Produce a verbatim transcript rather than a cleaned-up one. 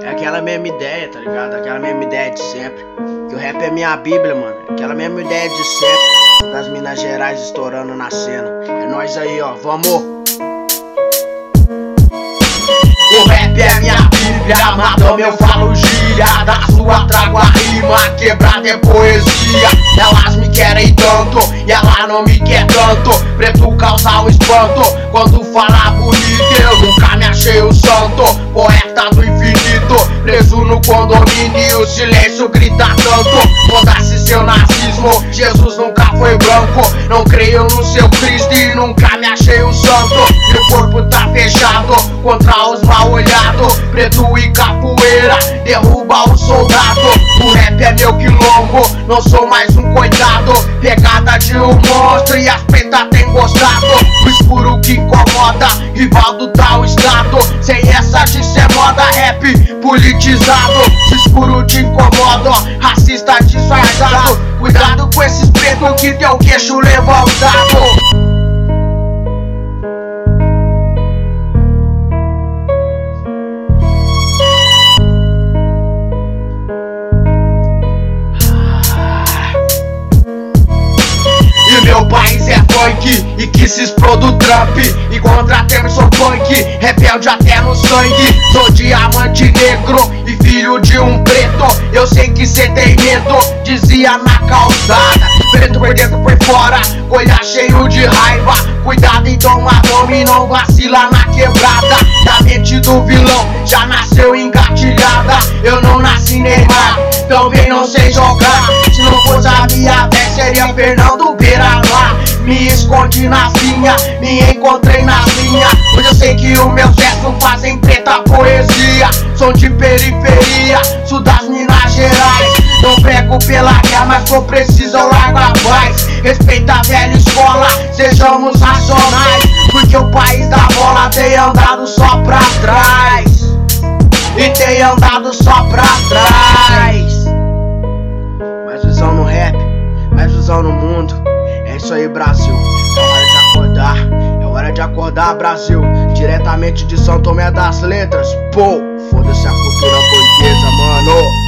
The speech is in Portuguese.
É aquela mesma ideia, tá ligado? Aquela mesma ideia de sempre. Que o rap é minha bíblia, mano. Aquela mesma ideia de sempre. Das Minas Gerais estourando na cena. É nós aí, ó, vamos! O rap é minha bíblia, madame eu falo gíria. Da sua trago a rima, quebrada é poesia. Elas me querem tanto, e ela não me quer tanto. Preto causa o espanto, quando fala bonito. Eu nunca me achei o santo, poeta do infinito. Preso no condomínio, o silêncio grita tanto. Foda-se seu nazismo, Jesus nunca foi branco. Não creio no seu Cristo e nunca me achei um santo. Meu corpo tá fechado contra os mal olhados. Preto e capoeira, derruba o soldado. O rap é meu quilombo, não sou mais um coitado. Pegada de um monstro e as pretas tem gostado. O escuro que incomoda, Rivaldo dá o estado. Sem essa de ser moda, rap politizado. Se escuro te incomoda, racista disfarçado. Cuidado com esses pretos que tem o queixo levantado. Meu país é funk e que se exploda o Trump. E contra Temerson Punk, rebelde até no sangue. Sou diamante negro e filho de um preto. Eu sei que cê tem medo, dizia na calçada. Preto por dentro por fora, olhar cheio de raiva. Cuidado e toma nome e não vacila na quebrada. Da mente do vilão já nasceu engatilhada. Eu não nasci Neymar, também não sei jogar. Se não fosse a minha vez seria Fernando Beira-Mar. Me escondi na vinha, me encontrei na linha. Hoje eu sei que os meus versos fazem preta poesia. Sou de periferia, sul das Minas Gerais. Não prego pela guerra, mas for preciso eu largo a paz. Respeita a velha escola, sejamos racionais. Porque o país da bola tem andado só pra trás. E tem andado só pra trás. Mais visão no rap, mais visão no mundo. É isso aí, Brasil, é hora de acordar. É hora de acordar, Brasil. Diretamente de São Tomé das Letras. Pô, foda-se a cultura burguesa, mano.